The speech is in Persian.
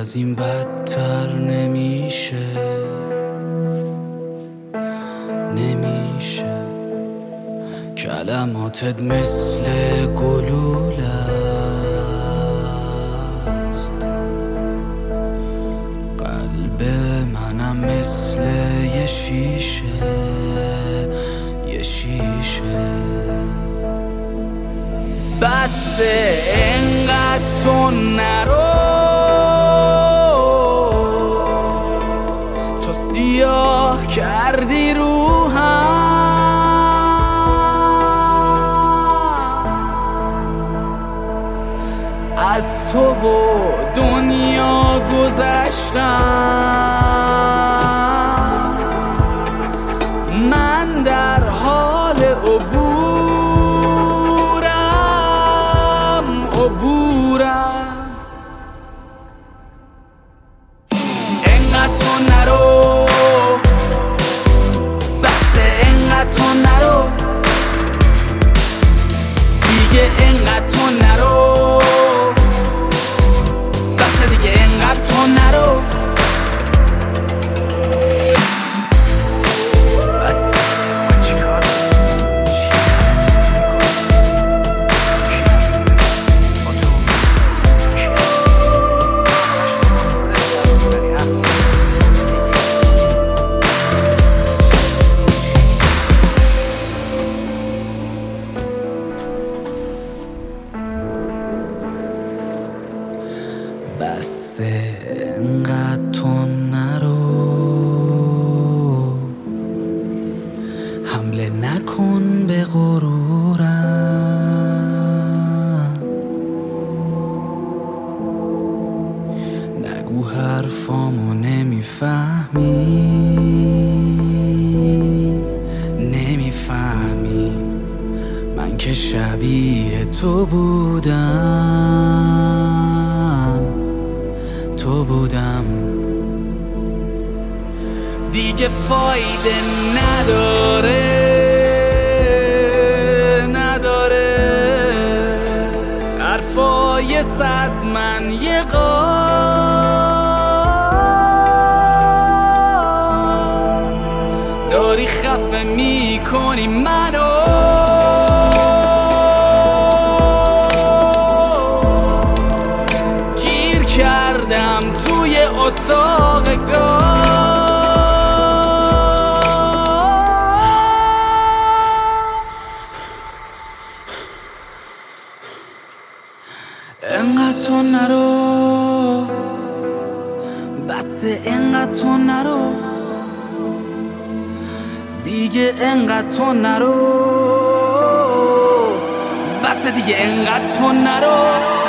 از این بدتر نمیشه کلماتت مثل گلوله است، قلب منم مثل یه شیشه بس انقدر تو نرو، تو سیاه کردی روحم، از تو و دنیا گذشتم، من در حال عبورم. انقدر تو نرو، بس انقدر تو نرو دیگه، انقدر تو نرو، بس دیگه انقدر تو نرو. بس انقدر تو نرو، حمله نکن به غرورم، نگو حرفامو نمیفهمی، من که شبیه تو بودم دیگه فایده نداره حرفای صد من یه قاز، داری خفه میکنی منو، گیر کردم توی اتاق گاز. انقدر تو نرو، بس انقدر تو نرو دیگه، انقدر تو نرو، بس دیگه انقدر تو نرو.